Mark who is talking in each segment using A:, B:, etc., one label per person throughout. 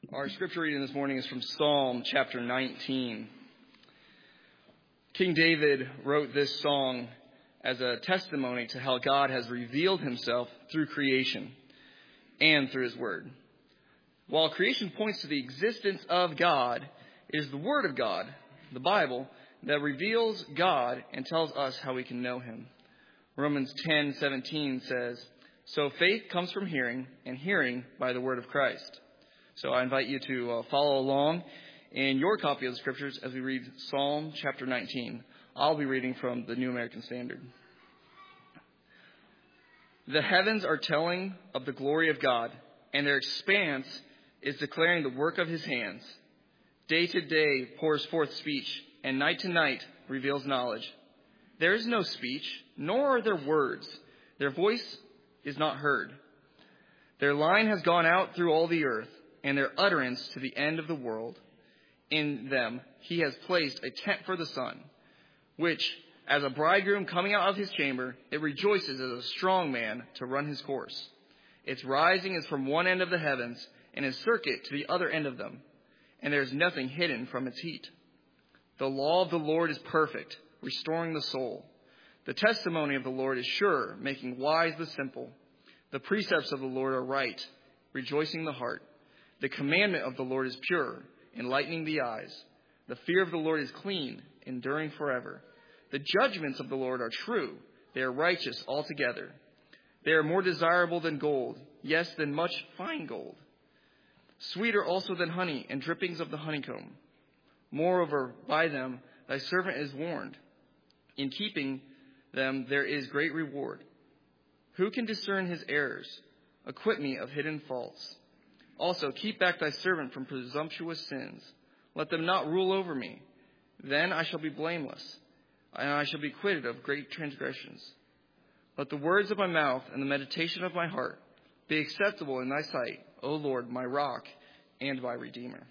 A: Our scripture reading this morning is from Psalm chapter 19. King David wrote this song as a testimony to how God has revealed himself through creation and through his word. While creation points to the existence of God, it is the word of God, the Bible, that reveals God and tells us how we can know him. Romans 10:17 says, "So faith comes from hearing, and hearing by the word of Christ." So I invite you to follow along in your copy of the scriptures as we read Psalm chapter 19. I'll be reading from the New American Standard. The heavens are telling of the glory of God, and their expanse is declaring the work of his hands. Day to day pours forth speech, and night to night reveals knowledge. There is no speech, nor are there words. Their voice is not heard. Their line has gone out through all the earth, and their utterance to the end of the world. In them he has placed a tent for the sun, which, as a bridegroom coming out of his chamber, it rejoices as a strong man to run his course. Its rising is from one end of the heavens, and its circuit to the other end of them, and there is nothing hidden from its heat. The law of the Lord is perfect, restoring the soul. The testimony of the Lord is sure, making wise the simple. The precepts of the Lord are right, rejoicing the heart. The commandment of the Lord is pure, enlightening the eyes. The fear of the Lord is clean, enduring forever. The judgments of the Lord are true. They are righteous altogether. They are more desirable than gold, yes, than much fine gold. Sweeter also than honey and drippings of the honeycomb. Moreover, by them thy servant is warned. In keeping them there is great reward. Who can discern his errors? Acquit me of hidden faults. Also, keep back thy servant from presumptuous sins. Let them not rule over me. Then I shall be blameless, and I shall be quitted of great transgressions. Let the words of my mouth and the meditation of my heart be acceptable in thy sight, O Lord, my rock and my redeemer.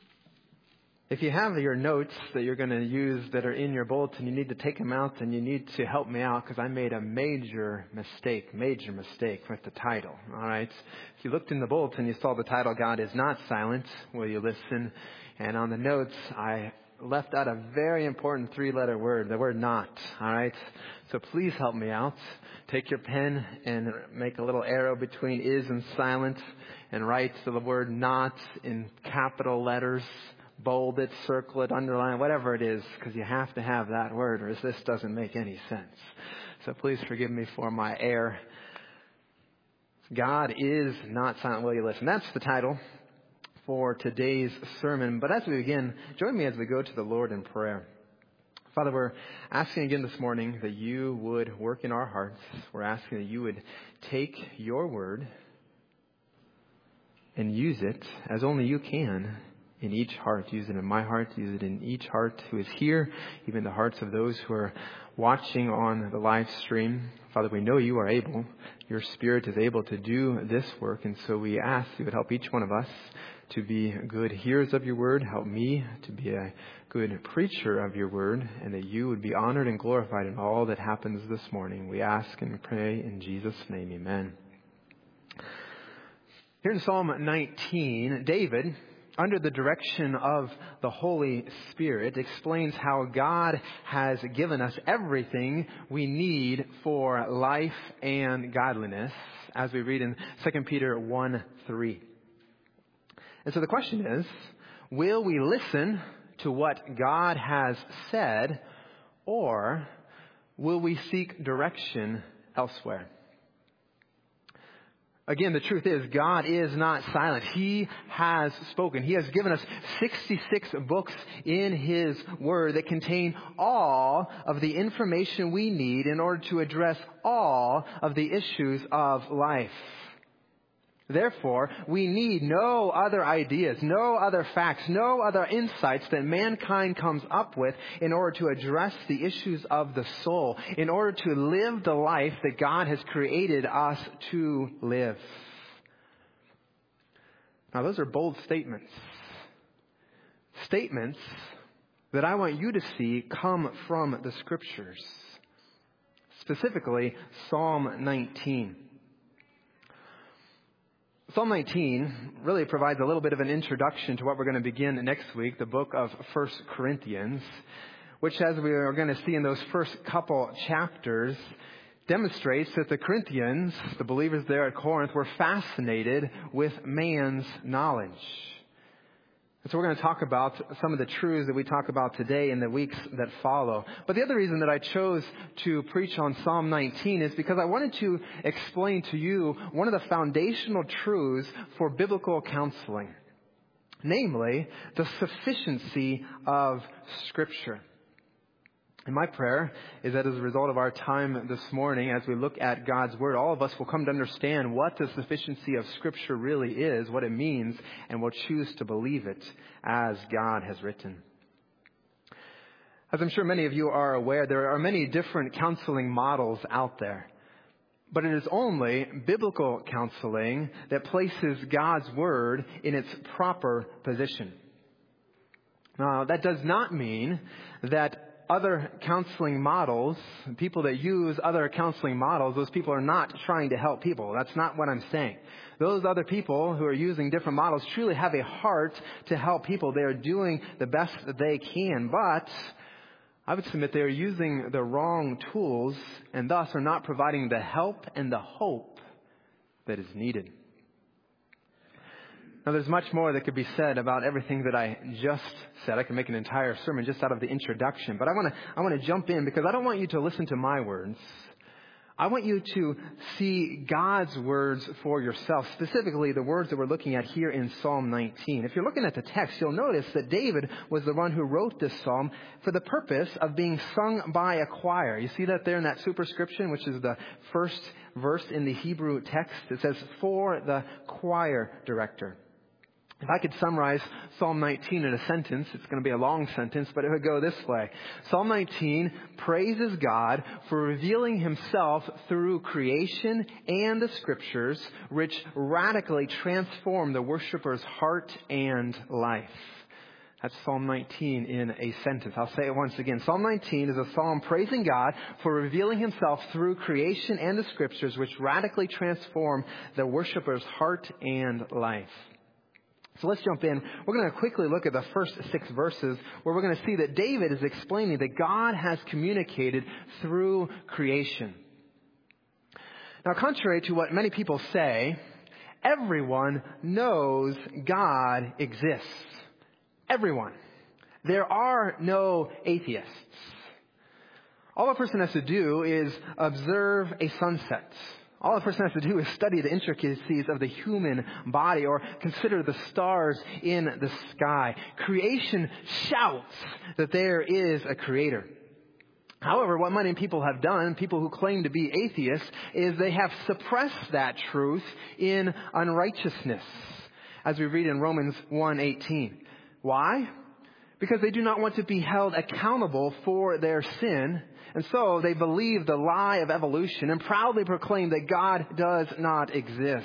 B: If you have your notes that you're going to use that are in your bulletin, you need to take them out and you need to help me out because I made a major mistake with the title. All right. If you looked in the bulletin, you saw the title, God is Not Silent. Will you listen? And on the notes, I left out a very important three-letter word, the word not. All right. So please help me out. Take your pen and make a little arrow between is and silent and write the word not in capital letters. Bold it, circle it, underline, whatever it is, because you have to have that word or this doesn't make any sense. So please forgive me for my error. God is not silent. Will you listen? That's the title for today's sermon. But as we begin, join me as we go to the Lord in prayer. Father, we're asking again this morning that you would work in our hearts. We're asking that you would take your word and use it as only you can in each heart. Use it in my heart. Use it in each heart who is here, even the hearts of those who are watching on the live stream. Father, we know you are able. Your Spirit is able to do this work. And so we ask you would help each one of us to be good hearers of your word. Help me to be a good preacher of your word, and that you would be honored and glorified in all that happens this morning. We ask and pray in Jesus' name. Amen. Here in Psalm 19, David, under the direction of the Holy Spirit, explains how God has given us everything we need for life and godliness, as we read in 2 Peter 1:3. And so the question is, will we listen to what God has said, or will we seek direction elsewhere? Again, the truth is, God is not silent. He has spoken. He has given us 66 books in His Word that contain all of the information we need in order to address all of the issues of life. Therefore, we need no other ideas, no other facts, no other insights that mankind comes up with in order to address the issues of the soul, in order to live the life that God has created us to live. Now, those are bold statements. Statements that I want you to see come from the Scriptures. Specifically, Psalm 19. Psalm 19 really provides a little bit of an introduction to what we're going to begin next week, the book of 1 Corinthians, which, as we are going to see in those first couple chapters, demonstrates that the Corinthians, the believers there at Corinth, were fascinated with man's knowledge. And so we're going to talk about some of the truths that we talk about today in the weeks that follow. But the other reason that I chose to preach on Psalm 19 is because I wanted to explain to you one of the foundational truths for biblical counseling, namely the sufficiency of Scripture. And my prayer is that as a result of our time this morning, as we look at God's Word, all of us will come to understand what the sufficiency of Scripture really is, what it means, and will choose to believe it as God has written. As I'm sure many of you are aware, there are many different counseling models out there. But it is only biblical counseling that places God's Word in its proper position. Now, that does not mean that other counseling models, people that use other counseling models, those people are not trying to help people. That's not what I'm saying. Those other people who are using different models truly have a heart to help people. They are doing the best that they can, but I would submit they are using the wrong tools and thus are not providing the help and the hope that is needed. Now, there's much more that could be said about everything that I just said. I can make an entire sermon just out of the introduction. But I want to jump in because I don't want you to listen to my words. I want you to see God's words for yourself, specifically the words that we're looking at here in Psalm 19. If you're looking at the text, you'll notice that David was the one who wrote this psalm for the purpose of being sung by a choir. You see that there in that superscription, which is the first verse in the Hebrew text. It says, for the choir director. If I could summarize Psalm 19 in a sentence, it's going to be a long sentence, but it would go this way. Psalm 19 praises God for revealing himself through creation and the Scriptures, which radically transform the worshiper's heart and life. That's Psalm 19 in a sentence. I'll say it once again. Psalm 19 is a psalm praising God for revealing himself through creation and the Scriptures, which radically transform the worshiper's heart and life. So let's jump in. We're going to quickly look at the first 6 verses where we're going to see that David is explaining that God has communicated through creation. Now, contrary to what many people say, everyone knows God exists. Everyone. There are no atheists. All a person has to do is observe a sunset. All a person has to do is study the intricacies of the human body or consider the stars in the sky. Creation shouts that there is a creator. However, what many people have done, people who claim to be atheists, is they have suppressed that truth in unrighteousness, as we read in Romans 1:18. Why? Because they do not want to be held accountable for their sin. And so they believe the lie of evolution and proudly proclaim that God does not exist.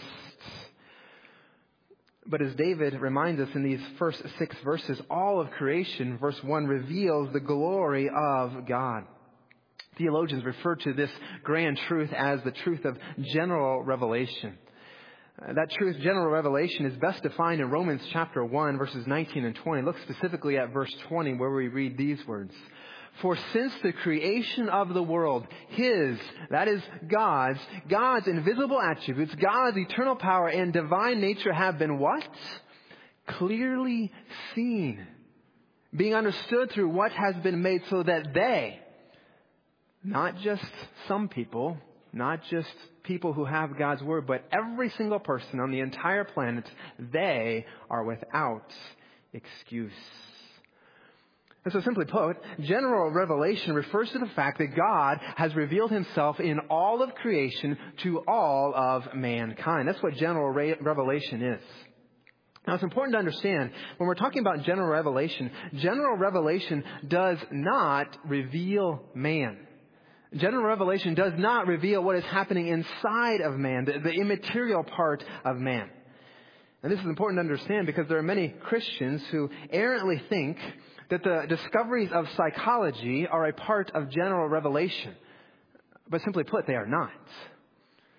B: But as David reminds us in these first 6 verses, all of creation, verse 1, reveals the glory of God. Theologians refer to this grand truth as the truth of general revelation. That truth, general revelation, is best defined in Romans chapter 1, verses 19 and 20. Look specifically at verse 20 where we read these words. For since the creation of the world, His, that is God's invisible attributes, God's eternal power and divine nature have been what? Clearly seen. Being understood through what has been made, so that they, not just some people, not just people who have God's Word, but every single person on the entire planet, they are without excuse. And so simply put, general revelation refers to the fact that God has revealed himself in all of creation to all of mankind. That's what general revelation is. Now, it's important to understand, when we're talking about general revelation does not reveal man. General revelation does not reveal what is happening inside of man, the immaterial part of man. And this is important to understand because there are many Christians who errantly think that the discoveries of psychology are a part of general revelation. But simply put, they are not.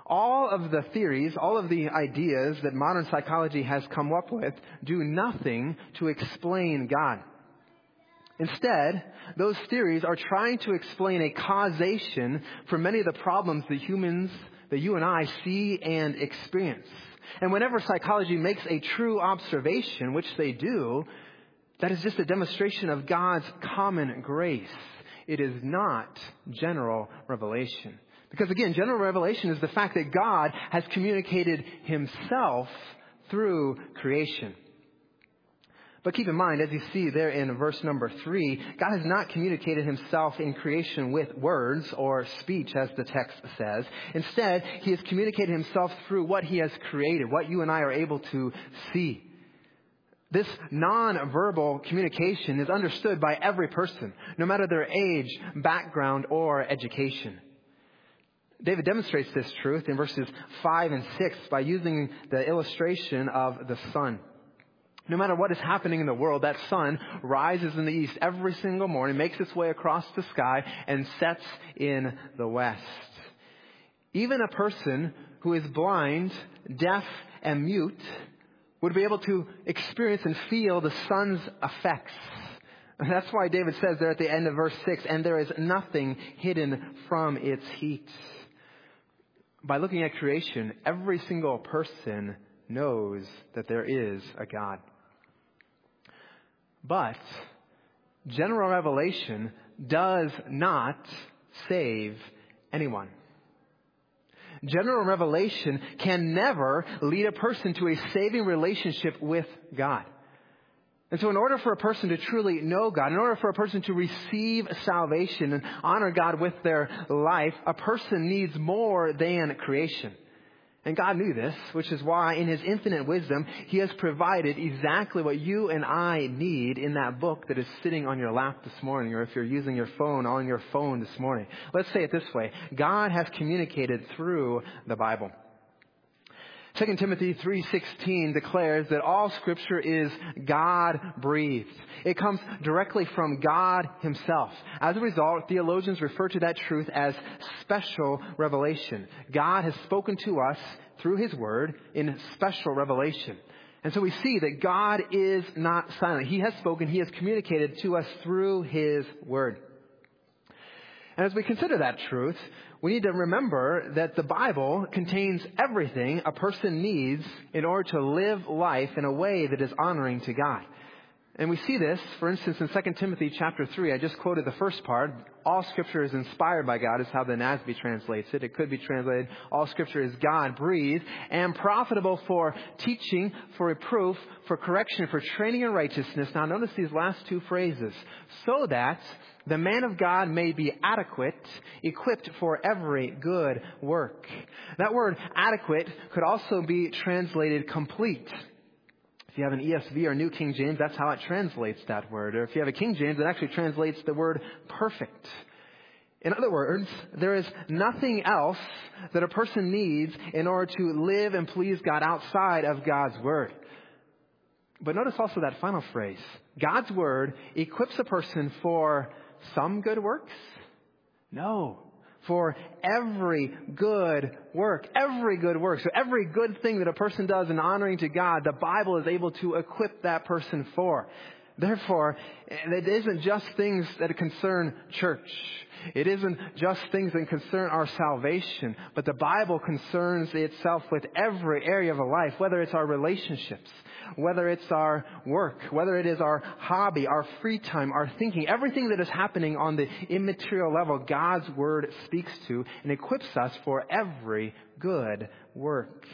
B: All of the theories, all of the ideas that modern psychology has come up with do nothing to explain God. Instead, those theories are trying to explain a causation for many of the problems that you and I see and experience. And whenever psychology makes a true observation, which they do, that is just a demonstration of God's common grace. It is not general revelation. Because again, general revelation is the fact that God has communicated himself through creation. But keep in mind, as you see there in verse number 3, God has not communicated himself in creation with words or speech, as the text says. Instead, he has communicated himself through what he has created, what you and I are able to see. This nonverbal communication is understood by every person, no matter their age, background, or education. David demonstrates this truth in verses 5 and 6 by using the illustration of the sun. No matter what is happening in the world, that sun rises in the east every single morning, makes its way across the sky, and sets in the west. Even a person who is blind, deaf, and mute would be able to experience and feel the sun's effects. And that's why David says there at the end of verse 6, and there is nothing hidden from its heat. By looking at creation, every single person knows that there is a God. But general revelation does not save anyone. General revelation can never lead a person to a saving relationship with God. And so in order for a person to truly know God, in order for a person to receive salvation and honor God with their life, a person needs more than creation. And God knew this, which is why in his infinite wisdom, he has provided exactly what you and I need in that book that is sitting on your lap this morning, or if you're using your phone, on your phone this morning. Let's say it this way. God has communicated through the Bible. 2 Timothy 3:16 declares that all Scripture is God-breathed. It comes directly from God himself. As a result, theologians refer to that truth as special revelation. God has spoken to us through his word in special revelation. And so we see that God is not silent. He has spoken, he has communicated to us through his word. And as we consider that truth, we need to remember that the Bible contains everything a person needs in order to live life in a way that is honoring to God. And we see this, for instance, in 2 Timothy chapter 3. I just quoted the first part. All Scripture is inspired by God is how the NASB translates it. It could be translated, all Scripture is God-breathed and profitable for teaching, for reproof, for correction, for training in righteousness. Now notice these last two phrases. So that the man of God may be adequate, equipped for every good work. That word adequate could also be translated complete. If you have an ESV or New King James, that's how it translates that word. Or if you have a King James, it actually translates the word perfect. In other words, there is nothing else that a person needs in order to live and please God outside of God's word. But notice also that final phrase. God's word equips a person for some good works? No. For every good work. Every good work. So every good thing that a person does in honoring to God, the Bible is able to equip that person for. Therefore, it isn't just things that concern church. It isn't just things that concern our salvation. But the Bible concerns itself with every area of our life, whether it's our relationships, whether it's our work, whether it is our hobby, our free time, our thinking, everything that is happening on the immaterial level, God's word speaks to and equips us for every good work.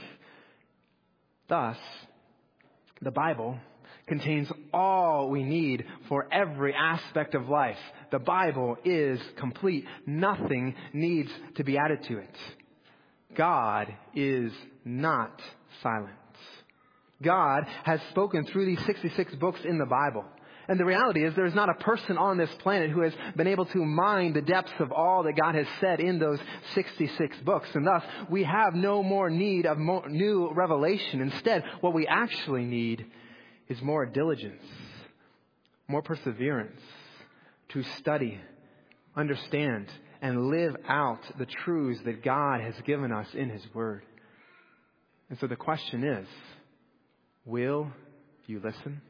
B: Thus, the Bible contains all we need for every aspect of life. The Bible is complete. Nothing needs to be added to it. God is not silent. God has spoken through these 66 books in the Bible. And the reality is there's not a person on this planet who has been able to mine the depths of all that God has said in those 66 books. And thus, we have no more need of new revelation. Instead, what we actually need is more diligence, more perseverance to study, understand, and live out the truths that God has given us in His Word. And so the question is, will you listen?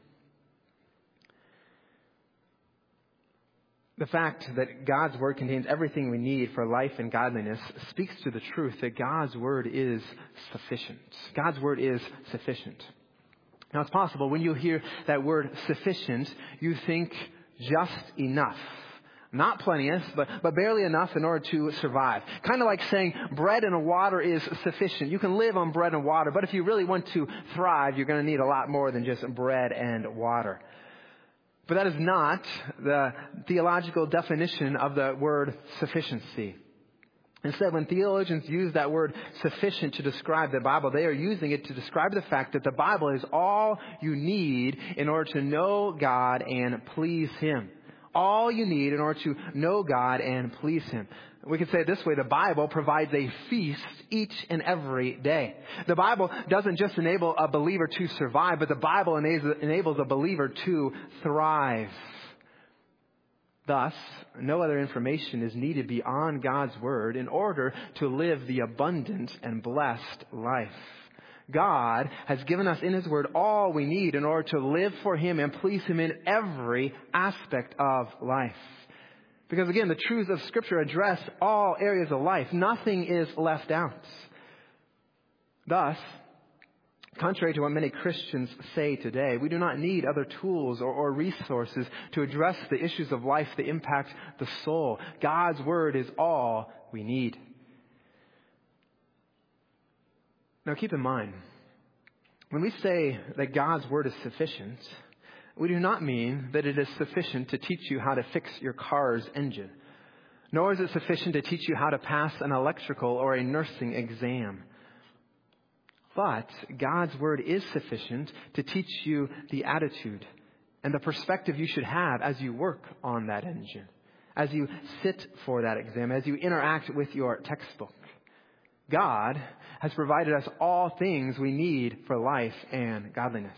B: The fact that God's Word contains everything we need for life and godliness speaks to the truth that God's Word is sufficient. God's Word is sufficient. Now, it's possible when you hear that word sufficient, you think just enough. Not plenteous, but barely enough in order to survive. Kind of like saying bread and water is sufficient. You can live on bread and water, but if you really want to thrive, you're going to need a lot more than just bread and water. But that is not the theological definition of the word sufficiency. Instead, when theologians use that word sufficient to describe the Bible, they are using it to describe the fact that the Bible is all you need in order to know God and please Him. All you need in order to know God and please Him. We could say it this way: the Bible provides a feast each and every day. The Bible doesn't just enable a believer to survive, but the Bible enables a believer to thrive. Thus, no other information is needed beyond God's Word in order to live the abundant and blessed life. God has given us in His Word all we need in order to live for Him and please Him in every aspect of life. Because again, the truths of Scripture address all areas of life. Nothing is left out. Thus, contrary to what many Christians say today, we do not need other tools or resources to address the issues of life that impact the soul. God's Word is all we need. Now keep in mind, when we say that God's Word is sufficient, we do not mean that it is sufficient to teach you how to fix your car's engine. Nor is it sufficient to teach you how to pass an electrical or a nursing exam. But God's Word is sufficient to teach you the attitude and the perspective you should have as you work on that engine, as you sit for that exam, as you interact with your textbook. God has provided us all things we need for life and godliness.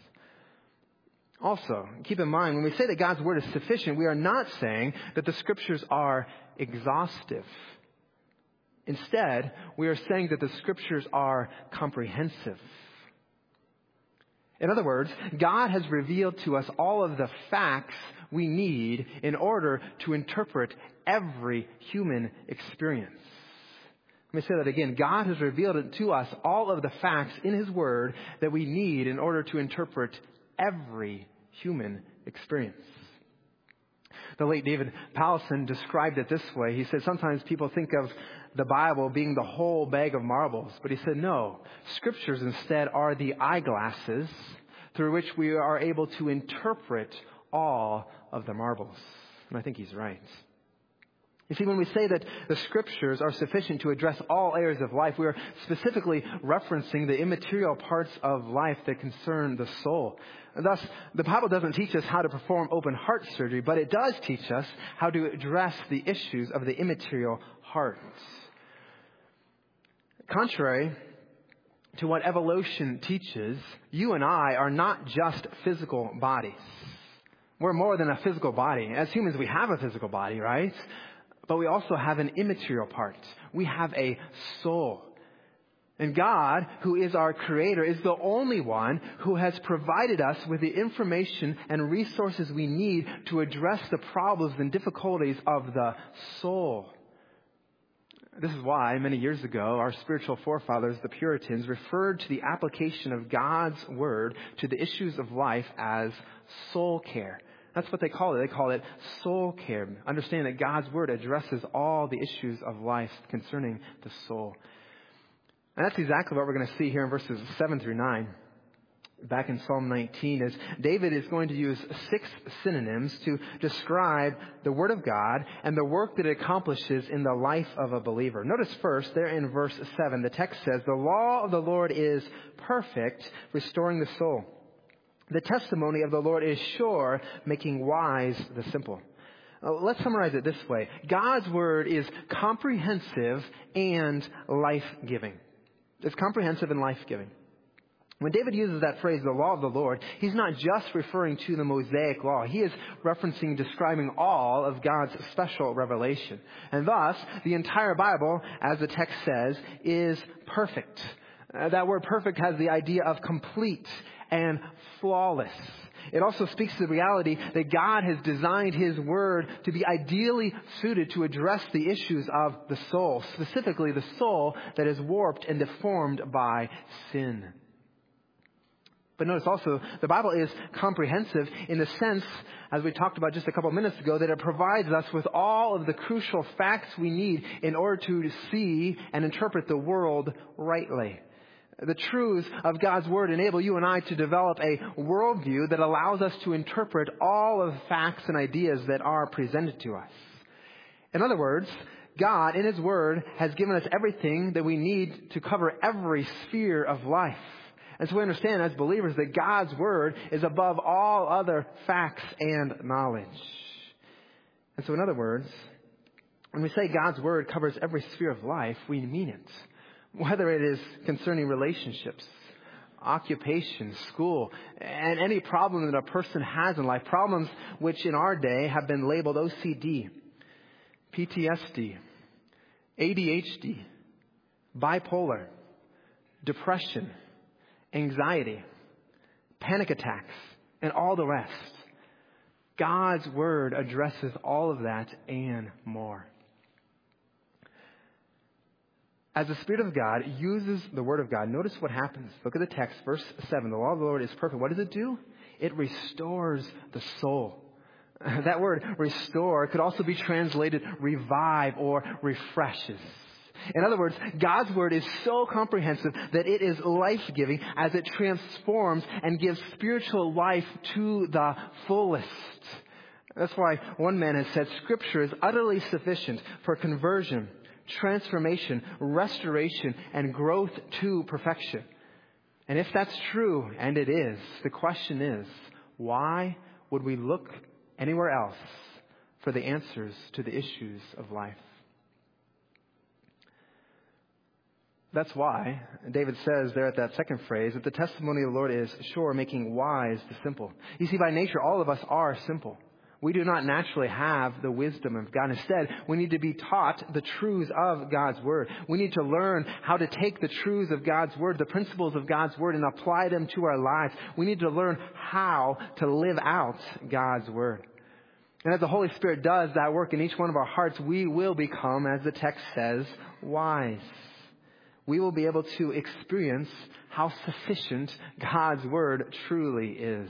B: Also, keep in mind, when we say that God's Word is sufficient, we are not saying that the Scriptures are exhaustive. Instead, we are saying that the Scriptures are comprehensive. In other words, God has revealed to us all of the facts we need in order to interpret every human experience. Let me say that again. God has revealed to us all of the facts in His Word that we need in order to interpret every human experience. The late David Powlison described it this way. He said sometimes people think of the Bible being the whole bag of marbles. But he said no. Scriptures instead are the eyeglasses through which we are able to interpret all of the marbles. And I think he's right. You see, when we say that the Scriptures are sufficient to address all areas of life, we are specifically referencing the immaterial parts of life that concern the soul. And thus, the Bible doesn't teach us how to perform open heart surgery, but it does teach us how to address the issues of the immaterial heart. Contrary to what evolution teaches, you and I are not just physical bodies. We're more than a physical body. As humans, we have a physical body, right? But we also have an immaterial part. We have a soul. And God, who is our Creator, is the only one who has provided us with the information and resources we need to address the problems and difficulties of the soul. This is why, many years ago, our spiritual forefathers, the Puritans, referred to the application of God's Word to the issues of life as soul care. That's what they call it. They call it soul care. Understand that God's Word addresses all the issues of life concerning the soul. And that's exactly what we're going to see here in verses 7 through 9. Back in Psalm 19, as David is going to use 6 synonyms to describe the Word of God and the work that it accomplishes in the life of a believer. Notice first, there in verse 7, the text says, "The law of the Lord is perfect, restoring the soul. The testimony of the Lord is sure, making wise the simple." Let's summarize it this way. God's Word is comprehensive and life-giving. It's comprehensive and life-giving. When David uses that phrase, the law of the Lord, he's not just referring to the Mosaic law. He is referencing, describing all of God's special revelation. And thus, the entire Bible, as the text says, is perfect. That word perfect has the idea of complete and flawless. It also speaks to the reality that God has designed His Word to be ideally suited to address the issues of the soul, specifically the soul that is warped and deformed by sin. But notice also, the Bible is comprehensive in the sense, as we talked about just a couple of minutes ago, that it provides us with all of the crucial facts we need in order to see and interpret the world rightly. The truths of God's Word enable you and I to develop a worldview that allows us to interpret all of the facts and ideas that are presented to us. In other words, God, in His Word, has given us everything that we need to cover every sphere of life. And so we understand as believers that God's Word is above all other facts and knowledge. And so in other words, when we say God's Word covers every sphere of life, we mean it. Whether it is concerning relationships, occupation, school, and any problem that a person has in life, problems which in our day have been labeled OCD, PTSD, ADHD, bipolar, depression, anxiety, panic attacks, and all the rest. God's Word addresses all of that and more. As the Spirit of God uses the Word of God, notice what happens. Look at the text, verse 7. The law of the Lord is perfect. What does it do? It restores the soul. That word, restore, could also be translated revive or refreshes. In other words, God's Word is so comprehensive that it is life-giving as it transforms and gives spiritual life to the fullest. That's why one man has said, Scripture is utterly sufficient for conversion, transformation, restoration, and growth to perfection. And if that's true, and it is, the question is, why would we look anywhere else for the answers to the issues of life? That's why David says there at that second phrase that the testimony of the Lord is sure, making wise the simple. You see, by nature, all of us are simple. We do not naturally have the wisdom of God. Instead, we need to be taught the truths of God's Word. We need to learn how to take the truths of God's Word, the principles of God's Word, and apply them to our lives. We need to learn how to live out God's Word. And as the Holy Spirit does that work in each one of our hearts, we will become, as the text says, wise. We will be able to experience how sufficient God's Word truly is.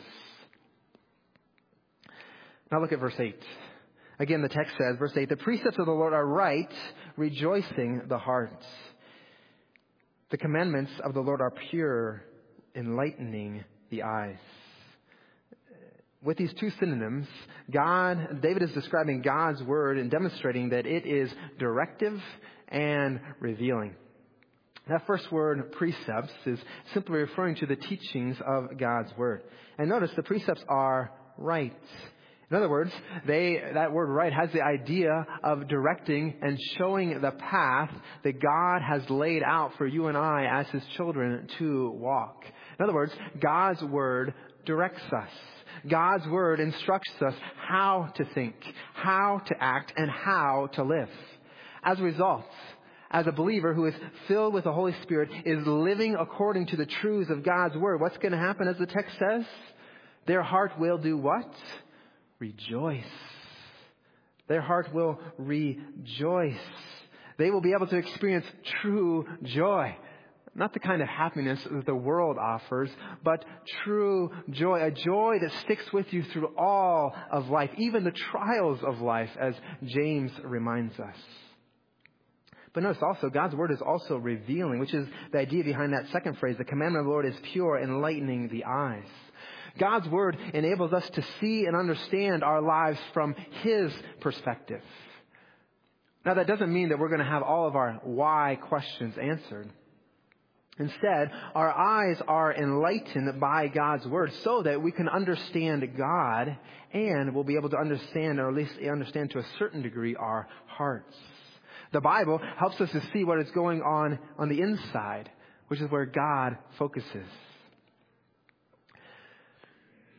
B: Now look at verse 8. Again, the text says, verse 8, the precepts of the Lord are right, rejoicing the heart. The commandments of the Lord are pure, enlightening the eyes. With these two synonyms, David is describing God's Word and demonstrating that it is directive and revealing. That first word, precepts, is simply referring to the teachings of God's Word. And notice the precepts are right. In other words, that word right has the idea of directing and showing the path that God has laid out for you and I as His children to walk. In other words, God's Word directs us. God's Word instructs us how to think, how to act, and how to live. As a result, as a believer who is filled with the Holy Spirit is living according to the truths of God's Word, what's going to happen as the text says? Their heart will do what? Rejoice. Their heart will rejoice. They will be able to experience true joy. Not the kind of happiness that the world offers, but true joy. A joy that sticks with you through all of life, even the trials of life, as James reminds us. But notice also, God's Word is also revealing, which is the idea behind that second phrase. The commandment of the Lord is pure, enlightening the eyes. God's Word enables us to see and understand our lives from His perspective. Now, that doesn't mean that we're going to have all of our why questions answered. Instead, our eyes are enlightened by God's Word so that we can understand God and we'll be able to understand, or at least understand to a certain degree, our hearts. The Bible helps us to see what is going on the inside, which is where God focuses.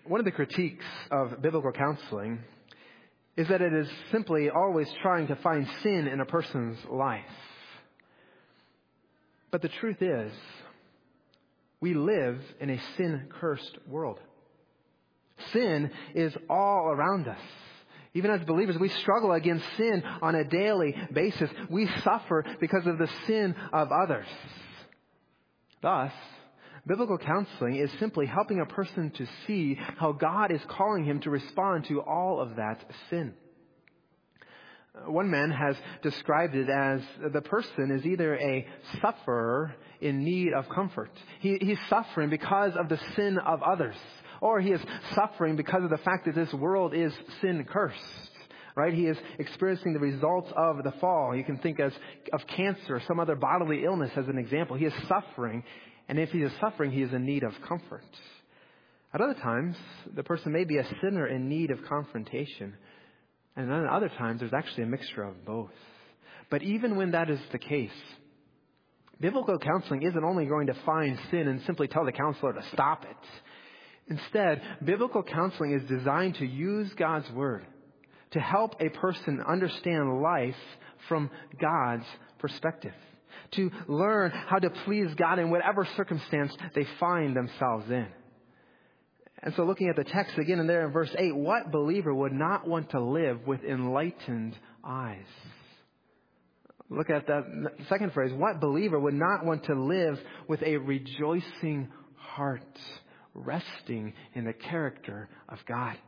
B: One of the critiques of biblical counseling is that it is simply always trying to find sin in a person's life. But the truth is, we live in a sin-cursed world. Sin is all around us. Even as believers, we struggle against sin on a daily basis. We suffer because of the sin of others. Thus, biblical counseling is simply helping a person to see how God is calling him to respond to all of that sin. One man has described it as the person is either a sufferer in need of comfort. He's suffering because of the sin of others. Or he is suffering because of the fact that this world is sin-cursed. Right? He is experiencing the results of the fall. You can think of cancer or some other bodily illness as an example. He is suffering. And if he is suffering, he is in need of comfort. At other times, the person may be a sinner in need of confrontation. And then at other times, there's actually a mixture of both. But even when that is the case, biblical counseling isn't only going to find sin and simply tell the counselor to stop it. Instead, biblical counseling is designed to use God's Word to help a person understand life from God's perspective, to learn how to please God in whatever circumstance they find themselves in. And so looking at the text again and there in verse 8, what believer would not want to live with enlightened eyes? Look at that second phrase. What believer would not want to live with a rejoicing heart, resting in the character of God?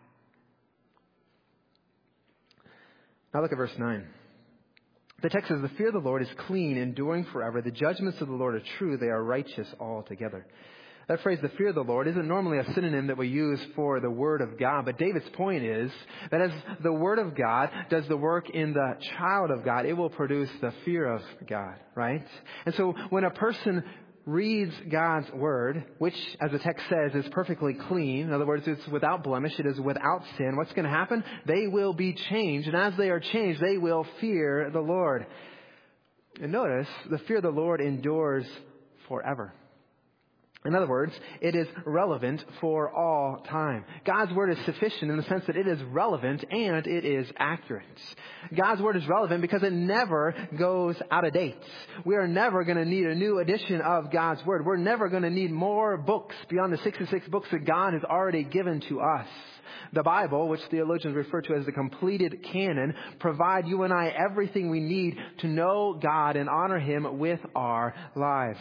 B: Now look at verse 9. The text says, the fear of the Lord is clean, enduring forever. The judgments of the Lord are true. They are righteous altogether. That phrase, the fear of the Lord, isn't normally a synonym that we use for the Word of God. But David's point is that as the Word of God does the work in the child of God, it will produce the fear of God, right? And so when a person reads God's Word, which, as the text says, is perfectly clean. In other words, it's without blemish. It is without sin. What's going to happen? They will be changed. And as they are changed, they will fear the Lord. And notice, the fear of the Lord endures forever. In other words, it is relevant for all time. God's Word is sufficient in the sense that it is relevant and it is accurate. God's Word is relevant because it never goes out of date. We are never going to need a new edition of God's Word. We're never going to need more books beyond the 66 books that God has already given to us. The Bible, which theologians refer to as the completed canon, provide you and I everything we need to know God and honor Him with our lives.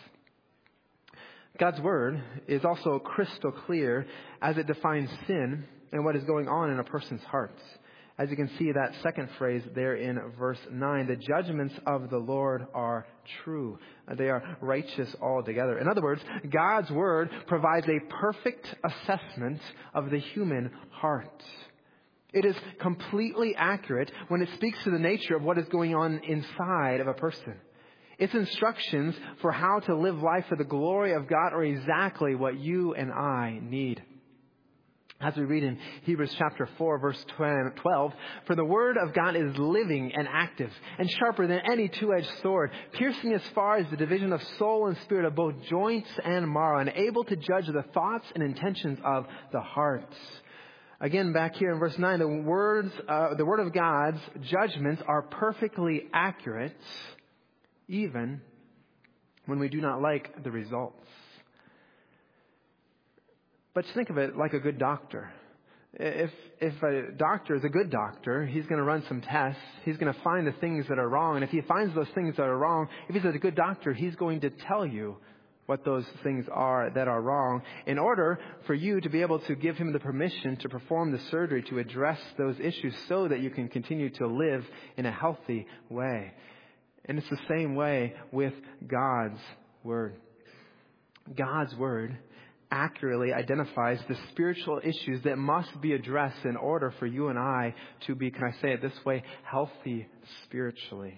B: God's Word is also crystal clear as it defines sin and what is going on in a person's heart. As you can see that second phrase there in verse 9, the judgments of the Lord are true. They are righteous altogether. In other words, God's Word provides a perfect assessment of the human heart. It is completely accurate when it speaks to the nature of what is going on inside of a person. Its instructions for how to live life for the glory of God are exactly what you and I need. As we read in Hebrews chapter 4, verse 12, for the Word of God is living and active and sharper than any two-edged sword, piercing as far as the division of soul and spirit, of both joints and marrow, and able to judge the thoughts and intentions of the heart. Again, back here in verse 9, the Word of God's judgments are perfectly accurate, even when we do not like the results. But think of it like a good doctor. If a doctor is a good doctor, he's going to run some tests. He's going to find the things that are wrong. And if he finds those things that are wrong, if he's a good doctor, he's going to tell you what those things are that are wrong in order for you to be able to give him the permission to perform the surgery to address those issues so that you can continue to live in a healthy way. And it's the same way with God's Word. God's Word accurately identifies the spiritual issues that must be addressed in order for you and I to be, can I say it this way, healthy spiritually.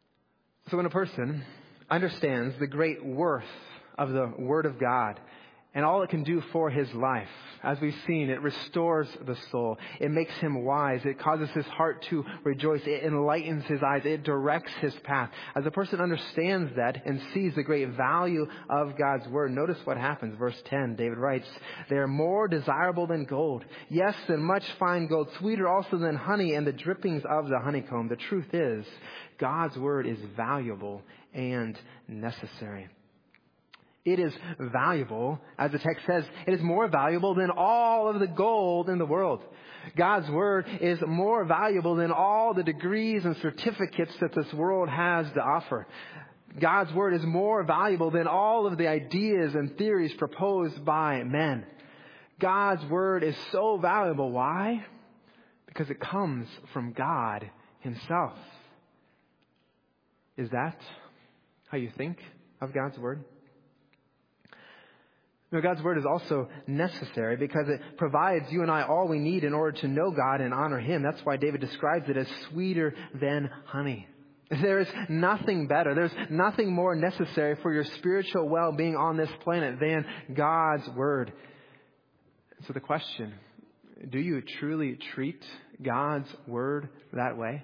B: So when a person understands the great worth of the Word of God and all it can do for his life. As we've seen, it restores the soul. It makes him wise. It causes his heart to rejoice. It enlightens his eyes. It directs his path. As a person understands that and sees the great value of God's word, notice what happens. Verse 10, David writes, "They are more desirable than gold. Yes, than much fine gold. Sweeter also than honey and the drippings of the honeycomb." The truth is, God's word is valuable and necessary. It is valuable, as the text says, it is more valuable than all of the gold in the world. God's word is more valuable than all the degrees and certificates that this world has to offer. God's word is more valuable than all of the ideas and theories proposed by men. God's word is so valuable. Why? Because it comes from God himself. Is that how you think of God's word? No, God's word is also necessary because it provides you and I all we need in order to know God and honor him. That's why David describes it as sweeter than honey. There is nothing better. There's nothing more necessary for your spiritual well-being on this planet than God's word. So the question, do you truly treat God's word that way?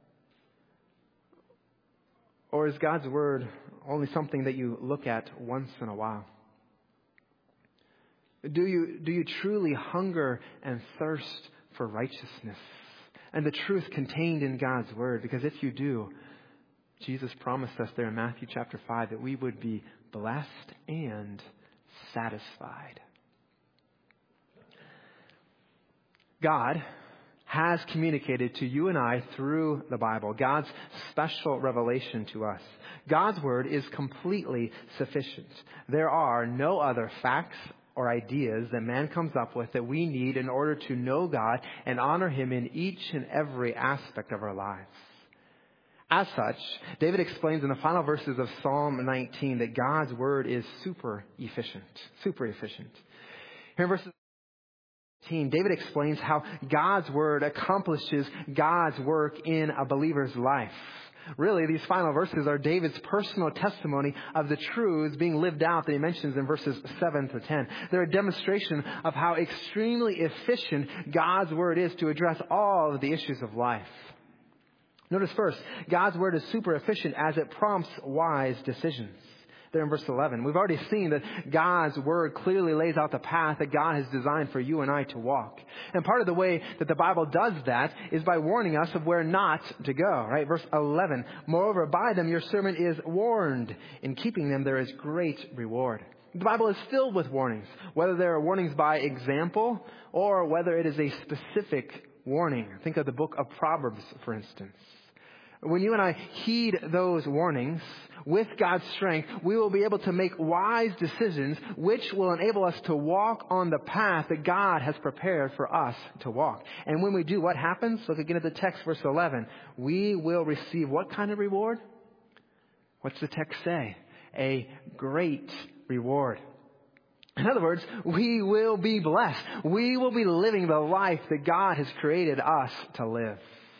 B: Or is God's word only something that you look at once in a while? Do you truly hunger and thirst for righteousness and the truth contained in God's word? Because if you do, Jesus promised us there in Matthew chapter 5 that we would be blessed and satisfied. God has communicated to you and I through the Bible, God's special revelation to us. God's word is completely sufficient. There are no other facts or ideas that man comes up with that we need in order to know God and honor him in each and every aspect of our lives. As such, David explains in the final verses of Psalm 19 that God's word is super efficient. Here in verses 18, David explains how God's word accomplishes God's work in a believer's life. Really, these final verses are David's personal testimony of the truths being lived out that he mentions in verses 7 to 10. They're a demonstration of how extremely efficient God's word is to address all of the issues of life. Notice first, God's word is super efficient as it prompts wise decisions. There in verse 11, we've already seen that God's word clearly lays out the path that God has designed for you and I to walk. And part of the way that the Bible does that is by warning us of where not to go, right? Verse 11, "Moreover, by them your servant is warned. In keeping them there is great reward." The Bible is filled with warnings, whether they are warnings by example or whether it is a specific warning. Think of the book of Proverbs, for instance. When you and I heed those warnings, with God's strength, we will be able to make wise decisions which will enable us to walk on the path that God has prepared for us to walk. And when we do, what happens? Look again at the text, verse 11. We will receive what kind of reward? What's the text say? A great reward. In other words, we will be blessed. We will be living the life that God has created us to live.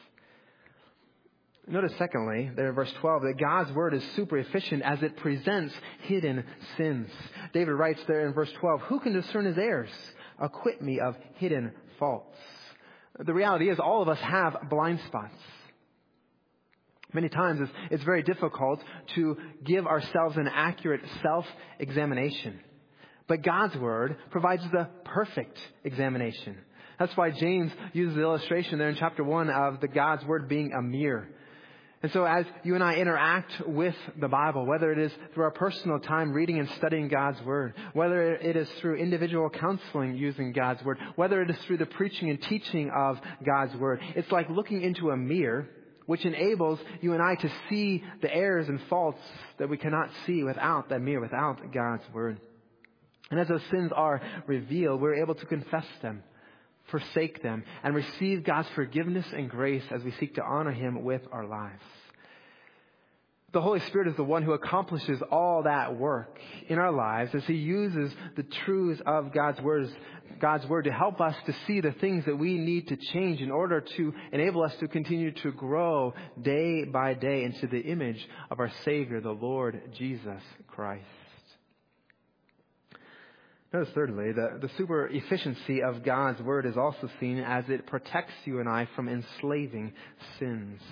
B: Notice secondly, there in verse 12, that God's word is super efficient as it presents hidden sins. David writes there in verse 12, "Who can discern his errors? Acquit me of hidden faults." The reality is all of us have blind spots. Many times it's very difficult to give ourselves an accurate self-examination. But God's word provides the perfect examination. That's why James uses the illustration there in chapter 1 of the God's word being a mirror. And so as you and I interact with the Bible, whether it is through our personal time reading and studying God's word, whether it is through individual counseling using God's word, whether it is through the preaching and teaching of God's word, it's like looking into a mirror, which enables you and I to see the errors and faults that we cannot see without that mirror, without God's word. And as those sins are revealed, we're able to confess them, forsake them, and receive God's forgiveness and grace as we seek to honor him with our lives. The Holy Spirit is the one who accomplishes all that work in our lives as he uses the truths of God's word to help us to see the things that we need to change in order to enable us to continue to grow day by day into the image of our Savior, the Lord Jesus Christ. Notice thirdly, the super efficiency of God's Word is also seen as it protects you and I from enslaving sins.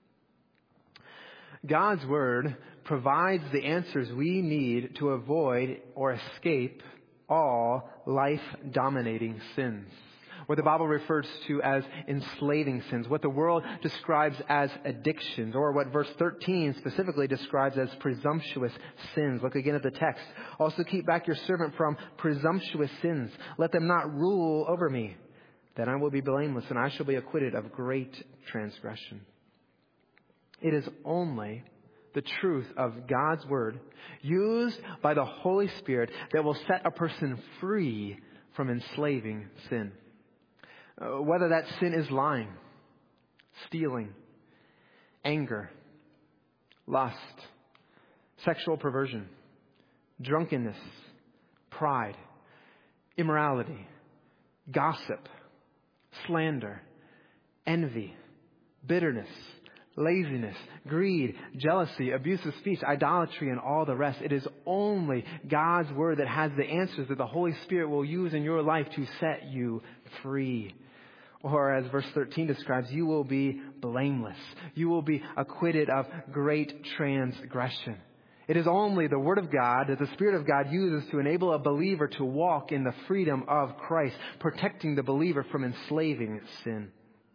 B: God's Word provides the answers we need to avoid or escape all life-dominating sins. What the Bible refers to as enslaving sins, what the world describes as addictions, or what verse 13 specifically describes as presumptuous sins. Look again at the text. Also keep back your servant from presumptuous sins. Let them not rule over me. Then I will be blameless, and I shall be acquitted of great transgression. It is only the truth of God's Word, used by the Holy Spirit, that will set a person free from enslaving sin. Whether that sin is lying, stealing, anger, lust, sexual perversion, drunkenness, pride, immorality, gossip, slander, envy, bitterness, laziness, greed, jealousy, abusive speech, idolatry, and all the rest. It is only God's Word that has the answers that the Holy Spirit will use in your life to set you free. Or as verse 13 describes, you will be blameless. You will be acquitted of great transgression. It is only the Word of God that the Spirit of God uses to enable a believer to walk in the freedom of Christ, protecting the believer from enslaving sin.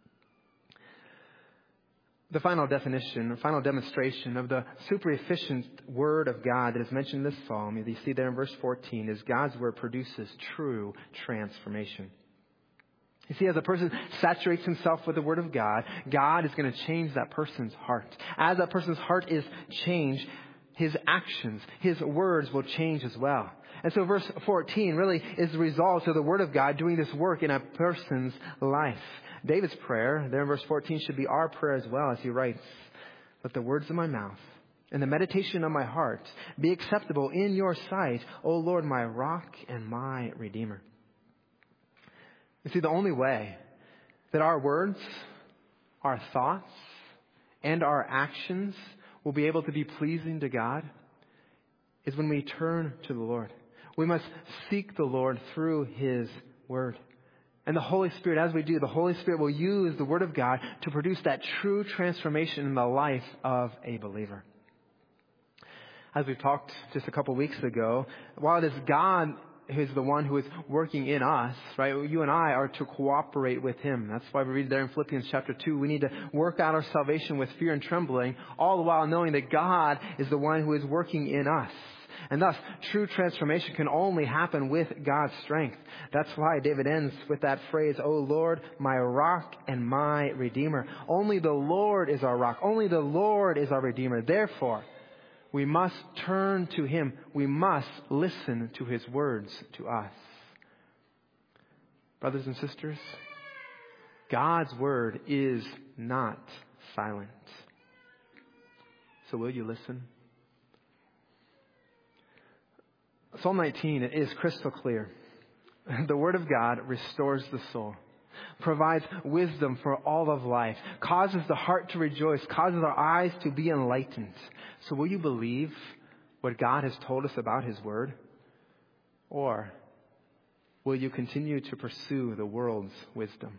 B: The final definition, final demonstration of the super efficient Word of God that is mentioned in this psalm, you see there in verse 14, is God's Word produces true transformation. You see, as a person saturates himself with the Word of God, God is going to change that person's heart. As that person's heart is changed, his actions, his words will change as well. And so verse 14 really is the result of the Word of God doing this work in a person's life. David's prayer, there in verse 14, should be our prayer as well, as he writes, "Let the words of my mouth and the meditation of my heart be acceptable in your sight, O Lord, my rock and my redeemer." You see, the only way that our words, our thoughts, and our actions will be able to be pleasing to God is when we turn to the Lord. We must seek the Lord through His Word. And the Holy Spirit, as we do, the Holy Spirit will use the Word of God to produce that true transformation in the life of a believer. As we talked just a couple weeks ago, while it is God who is the one who is working in us, right? You and I are to cooperate with Him. That's why we read there in Philippians chapter 2, we need to work out our salvation with fear and trembling, all the while knowing that God is the one who is working in us. And thus, true transformation can only happen with God's strength. That's why David ends with that phrase, "O Lord, my rock and my redeemer." Only the Lord is our rock. Only the Lord is our redeemer. Therefore, we must turn to Him. We must listen to His words to us. Brothers and sisters, God's Word is not silent. So will you listen? Psalm 19 is crystal clear. The Word of God restores the soul, provides wisdom for all of life, causes the heart to rejoice, causes our eyes to be enlightened. So will you believe what God has told us about His Word? Or will you continue to pursue the world's wisdom?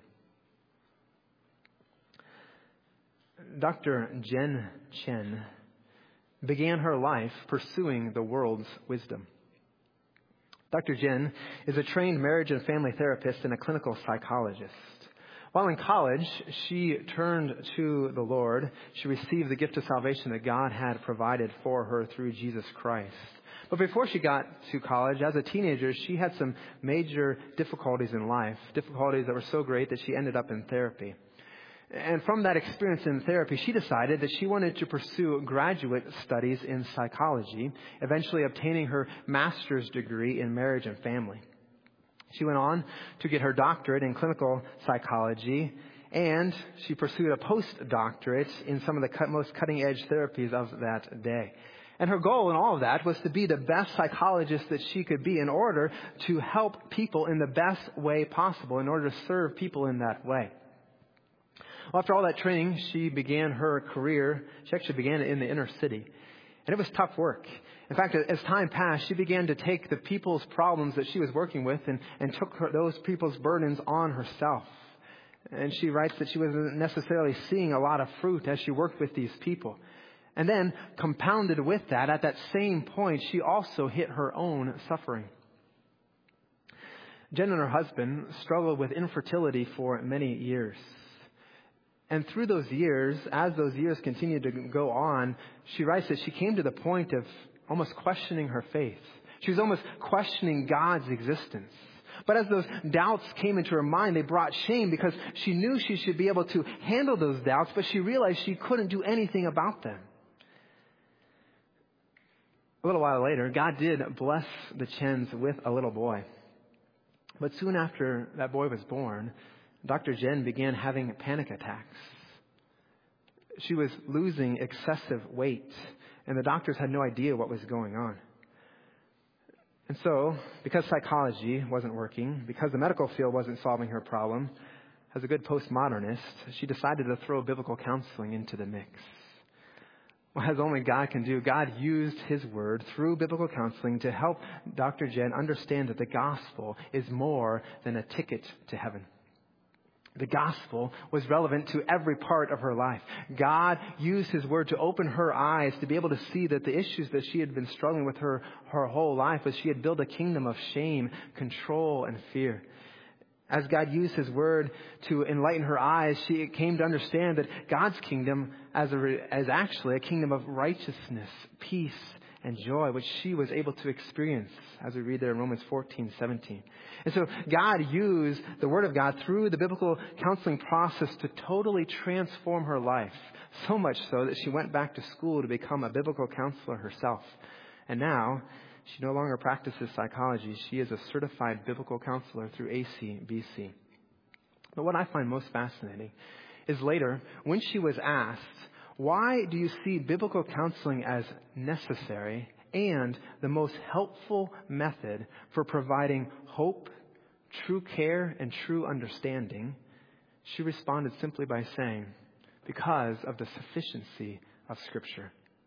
B: Dr. Jen Chen began her life pursuing the world's wisdom. Dr. Jen is a trained marriage and family therapist and a clinical psychologist. While in college, she turned to the Lord. She received the gift of salvation that God had provided for her through Jesus Christ. But before she got to college, as a teenager, she had some major difficulties in life, difficulties that were so great that she ended up in therapy. And from that experience in therapy, she decided that she wanted to pursue graduate studies in psychology, eventually obtaining her master's degree in marriage and family. She went on to get her doctorate in clinical psychology, and she pursued a postdoctorate in some of the most cutting-edge therapies of that day. And her goal in all of that was to be the best psychologist that she could be in order to help people in the best way possible, in order to serve people in that way. Well, after all that training, she began her career. She actually began it in the inner city. And it was tough work. In fact, as time passed, she began to take the people's problems that she was working with and took those people's burdens on herself. And she writes that she wasn't necessarily seeing a lot of fruit as she worked with these people. And then, compounded with that, at that same point, she also hit her own suffering. Jen and her husband struggled with infertility for many years. And through those years, as those years continued to go on, she writes that she came to the point of almost questioning her faith. She was almost questioning God's existence. But as those doubts came into her mind, they brought shame because she knew she should be able to handle those doubts, but she realized she couldn't do anything about them. A little while later, God did bless the Chens with a little boy. But soon after that boy was born, Dr. Jen began having panic attacks. She was losing excessive weight, and the doctors had no idea what was going on. And so, because psychology wasn't working, because the medical field wasn't solving her problem, as a good postmodernist, she decided to throw biblical counseling into the mix. Well, as only God can do, God used His Word through biblical counseling to help Dr. Jen understand that the gospel is more than a ticket to heaven. The gospel was relevant to every part of her life. God used His Word to open her eyes to be able to see that the issues that she had been struggling with her whole life was she had built a kingdom of shame, control, and fear. As God used His Word to enlighten her eyes, she came to understand that God's kingdom as actually a kingdom of righteousness, peace, and joy, which she was able to experience, as we read there in Romans 14:17. And so God used the Word of God through the biblical counseling process to totally transform her life, so much so that she went back to school to become a biblical counselor herself. And now, she no longer practices psychology. She is a certified biblical counselor through ACBC. But what I find most fascinating is later, when she was asked, why do you see biblical counseling as necessary and the most helpful method for providing hope, true care, and true understanding? She responded simply by saying, because of the sufficiency of Scripture.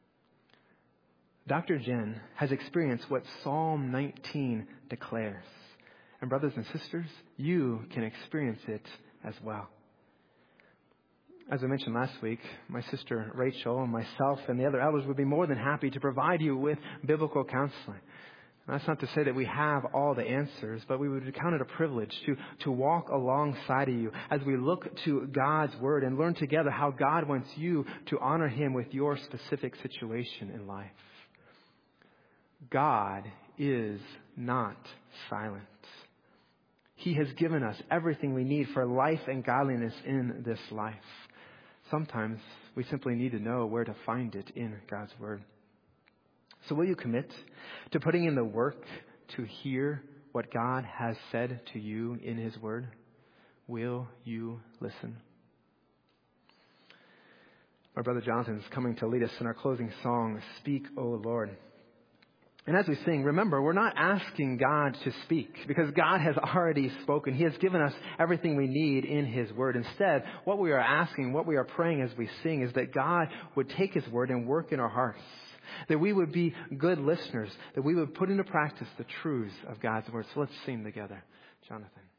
B: Dr. Jen has experienced what Psalm 19 declares. And brothers and sisters, you can experience it as well. As I mentioned last week, my sister Rachel and myself and the other elders would be more than happy to provide you with biblical counseling. And that's not to say that we have all the answers, but we would count it a privilege to walk alongside of you as we look to God's Word and learn together how God wants you to honor Him with your specific situation in life. God is not silent. He has given us everything we need for life and godliness in this life. Sometimes we simply need to know where to find it in God's Word. So will you commit to putting in the work to hear what God has said to you in His Word? Will you listen? Our brother Jonathan is coming to lead us in our closing song, Speak, O Lord. And as we sing, remember, we're not asking God to speak because God has already spoken. He has given us everything we need in His Word. Instead, what we are asking, what we are praying as we sing is that God would take His Word and work in our hearts. That we would be good listeners. That we would put into practice the truths of God's Word. So let's sing together. Jonathan.